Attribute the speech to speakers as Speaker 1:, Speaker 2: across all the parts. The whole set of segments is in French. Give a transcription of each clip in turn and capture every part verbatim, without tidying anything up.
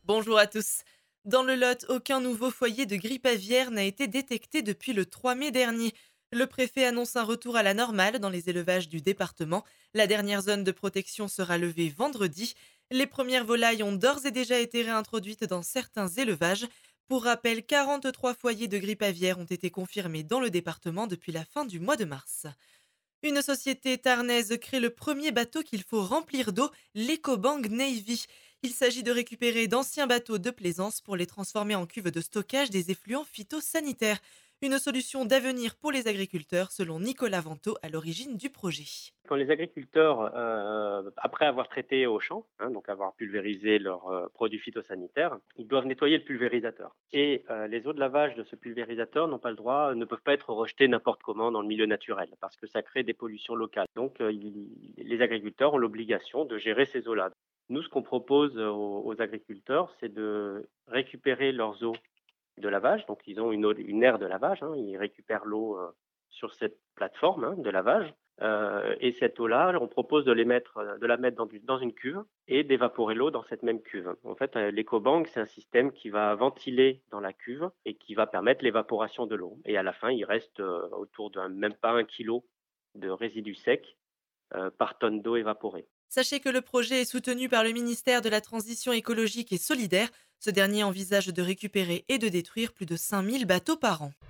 Speaker 1: Bonjour à tous. Dans le Lot, aucun nouveau foyer de grippe aviaire n'a été détecté depuis le trois mai dernier. Le préfet annonce un retour à la normale dans les élevages du département. La dernière zone de protection sera levée vendredi. Les premières volailles ont d'ores et déjà été réintroduites dans certains élevages. Pour rappel, quarante-trois foyers de grippe aviaire ont été confirmés dans le département depuis la fin du mois de mars. Une société tarnaise crée le premier bateau qu'il faut remplir d'eau, l'EcoBang Navy. Il s'agit de récupérer d'anciens bateaux de plaisance pour les transformer en cuves de stockage des effluents phytosanitaires. Une solution d'avenir pour les agriculteurs, selon Nicolas Vento, à l'origine du projet.
Speaker 2: Quand les agriculteurs, heu, après avoir traité au champ, hein, donc avoir pulvérisé leurs, heu, produits phytosanitaires, ils doivent nettoyer le pulvérisateur et heu, les eaux de lavage de ce pulvérisateur n'ont pas le droit ne peuvent pas être rejetées n'importe comment dans le milieu naturel parce que ça crée des pollutions locales. Donc heu, ils les agriculteurs ont l'obligation de gérer ces eaux-là. Nous, ce qu'on propose aux aux agriculteurs, c'est de récupérer leurs eaux de lavage, donc ils ont une eau une aire de lavage, hein, ils récupèrent l'eau, heu, sur cette plateforme, hein, de lavage, heu et cette eau-là, on propose de les mettre, heu, de la mettre dans du dans une cuve et d'évaporer l'eau dans cette même cuve. En fait, heu, l'écobank, c'est un système qui va ventiler dans la cuve et qui va permettre l'évaporation de l'eau et à la fin, il reste, heu, autour d'un même pas un kilo de résidus secs, heu, par tonne d'eau évaporée.
Speaker 1: Sachez que le projet est soutenu par le ministère de la Transition écologique et solidaire. Ce dernier envisage de récupérer et de détruire plus de cinq mille bateaux par an.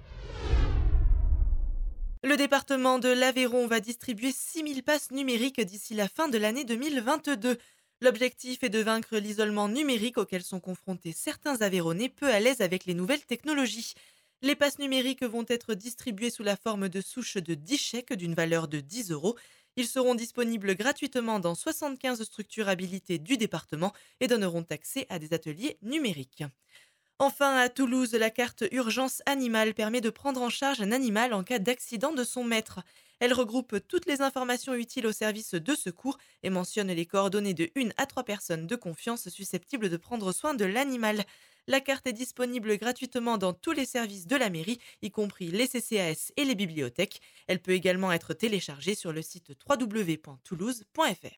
Speaker 1: Le département de l'Aveyron va distribuer six mille passes numériques d'ici la fin de l'année deux mille vingt-deux. L'objectif est de vaincre l'isolement numérique auquel sont confrontés certains Aveyronnais peu à l'aise avec les nouvelles technologies. Les passes numériques vont être distribuées sous la forme de souches de dix chèques d'une valeur de dix euros. Ils seront disponibles gratuitement dans soixante-quinze structures habilitées du département et donneront accès à des ateliers numériques. Enfin, à Toulouse, la carte urgence animale permet de prendre en charge un animal en cas d'accident de son maître. Elle regroupe toutes les informations utiles au service de secours et mentionne les coordonnées de une à trois personnes de confiance susceptibles de prendre soin de l'animal. La carte est disponible gratuitement dans tous les services de la mairie, y compris les C C A S et les bibliothèques. Elle peut également être téléchargée sur le site w w w point toulouse point f r.